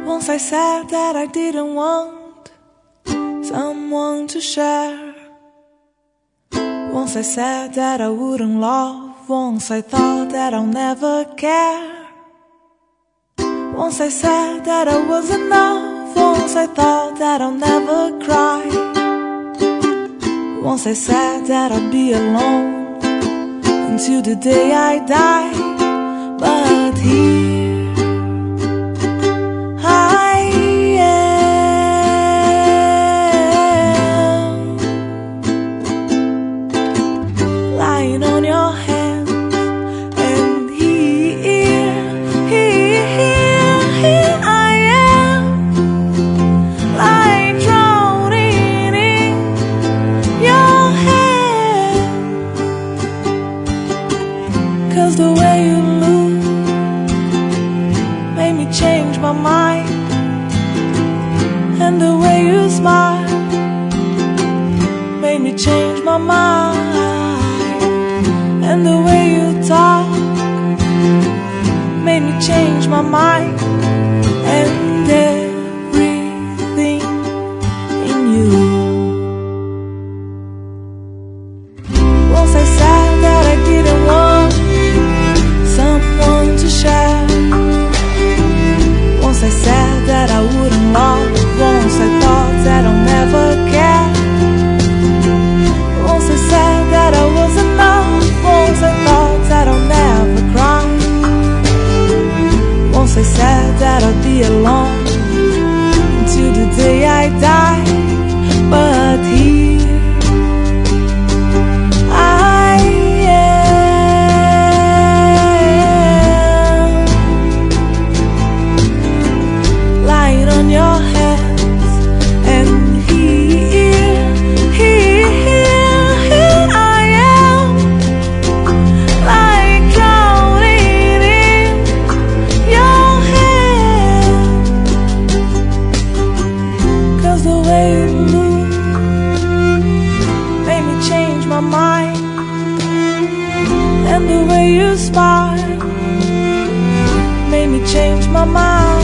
Once I said that I didn't want someone to share. Once I said that I wouldn't love. Once I thought that I'll never care. Once I said that I was enough. Once I thought that I'll never cry. Once I said that I'd be alone until the day I die. But here I am, lying on your hands, and here I am, lying drowning in your hand. 'Cause the way you look made me change my mind, and the way you smile made me change my mind, and the way you talk made me change my mind, and everything in you. Once I said that I didn't want someone to share. Once I said that I wouldn't love. Once I thought that I'll never care. Once I said that I was enough. Once I thought that I'll never cry. Once I said that I'd be alone until the day I die. But here I am, lying on your hands, and here I am, lying drowning in your hand. 'Cause the way you look made me change my mind, and the way you smile made me change my mind.